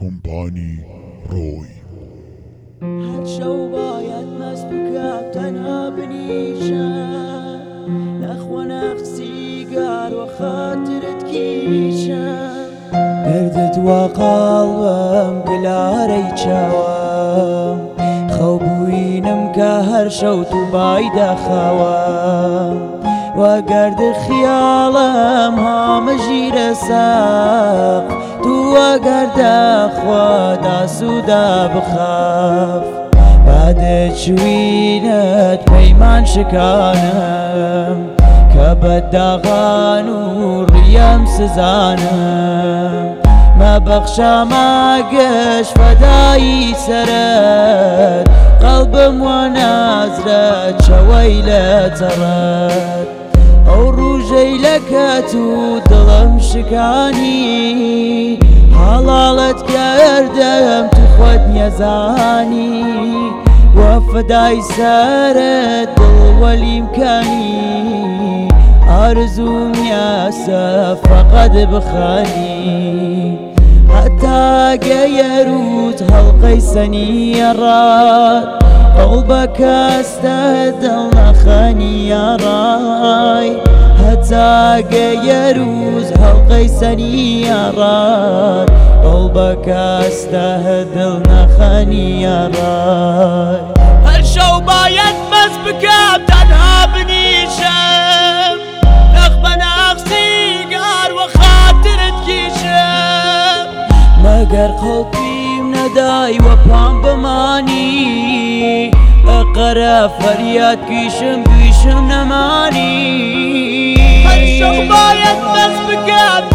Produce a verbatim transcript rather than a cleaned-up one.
کۆمپانی ڕۆی هەر شەو باید مەست بکات تەنها بنیشە نەخوە نەخسی گار و خاترت کیشە دەردت وا قاڵبم گلارەی چاوم خەو بووینم کە هەر شەو تو بای دەخەوم وەگەردە خیاڵم هامەژیرە سەق تو وەگەردە خوا سوودا بخاف بەدەچوینت پەیمان شکانم کە بەداغان و ڕیەم سزانم مەبەخشە ماگەش فەدایی سەرت قەڵبم وە نازرە چەوەی لە جەڕت ئەو ڕوژەی لە کەت و دڵم شکانی هەڵاڵت کردم تو خۆت نەزانی وە فەدای سەرت دڵوەلیم کەنی ئارزوم یاسە فەقەت بخەنی هەتا گەیەروت هەڵقەی سەنیێڕات ئەو بە کەستە دڵ نەخەنیێڕای هەتا گەیەروت هەڵقەی سەنیێڕات ئەو بە کەستە دڵ نەخەنیێڕای هەر شەو باید مەست بکەم تەنها بنیشم نەخ بە نەخسی گار وە خاترت کیشم مەگەر خەڵکیم نەدای وە پام بمانی ئەقەرە فەریاد کیشم بیشم نەمانی هەر شەو باید مەست بکەم